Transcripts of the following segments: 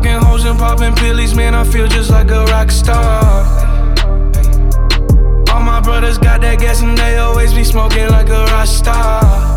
fucking hoes and popping pillies, man, I feel just like a rock star. All my brothers got that gas and they always be smoking like a rock star.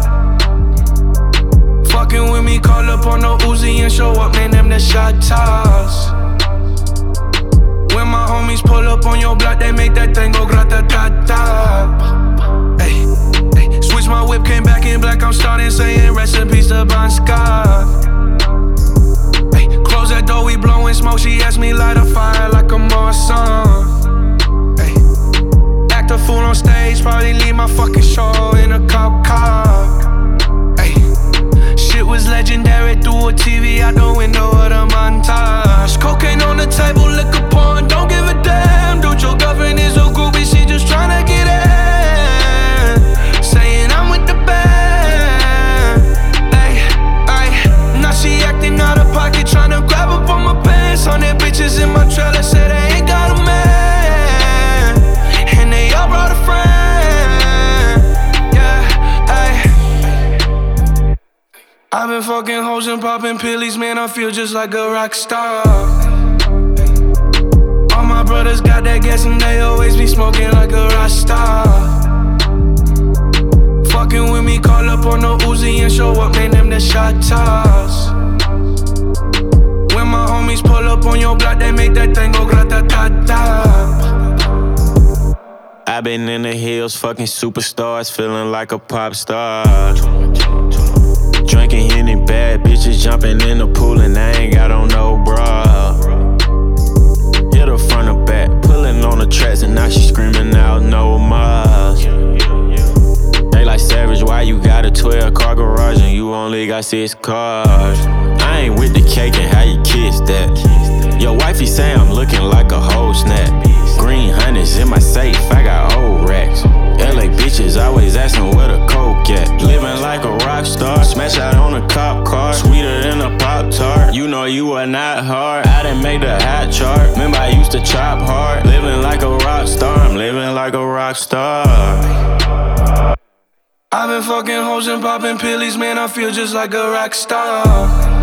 Fucking with me, call up on the Uzi and show up, man, them the shot toss. When my homies pull up on your block, they make that thing go grata-ta-ta. Ay, ay, switch my whip, came back in black, I'm starting saying rest in peace to Bon Scott. Ay, close that door, we blowing smoke, she asked me light a fire like a Marsan. Ay, act a fool on stage, probably leave my fucking show in a cop car. Ay, shit was legendary, through a TV out the window of the montage. Cocaine on the table, liquor porn, don't give a damn. Dude, your girlfriend is a groupie, she just tryna get in. Saying I'm with the band. Ay, ay, now she acting out of pocket, tryna grab up on my pants. 100 bitches in my trailer, say they ain't got a man. And they all brought a friend. Yeah, ay. I've been fucking hoes and popping pillies, man, I feel just like a rock star. All my brothers got that gas and they always be smoking like a rock star. Fucking with me, call up on the Uzi and show up, man, them the shot toss. When my homies pull up on your block, they make that thing go grata-ta-ta. I been in the hills, fucking superstars, feeling like a pop star. Drinking Henny, bad bitches jumping in the pool and I ain't got on no bra. Hit her front or back, pulling on the tracks and now she screaming out no more. They like Savage, why you got a 12-car garage and you only got 6 cars? I ain't with the cake and how you kiss that. Your wifey say I'm looking like a whole snap. Green hundreds in my safe, I got old racks. LA bitches always asking where the coke at. Living like a rock star, smash out on a cop car, sweeter than a Pop-Tart. You know you are not hard, I done made the hot chart. Remember I used to chop hard, living like a rock star, I'm living like a rock star. I've been fucking hoes and popping pillies, man, I feel just like a rock star.